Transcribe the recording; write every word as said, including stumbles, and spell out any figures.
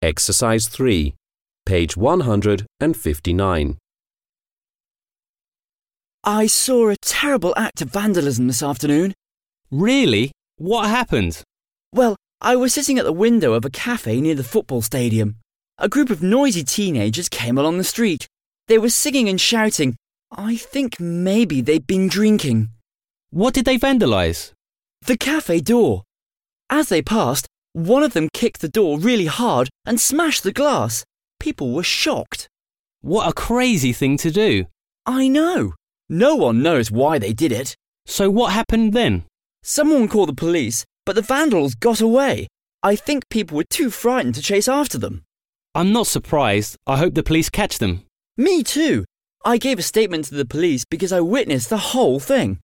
Exercise three, page one hundred fifty-nine. I saw a terrible act of vandalism this afternoon. Really? What happened? Well, I was sitting at the window of a cafe near the football stadium. A group of noisy teenagers came along the street. They were singing and shouting. I think maybe they'd been drinking. What did they vandalise? The cafe door. As they passed, one of them kicked the door really hard and smashed the glass. People were shocked. What a crazy thing to do. I know. No one knows why they did it. So what happened then? Someone called the police, but the vandals got away. I think people were too frightened to chase after them. I'm not surprised. I hope the police catch them. Me too. I gave a statement to the police because I witnessed the whole thing.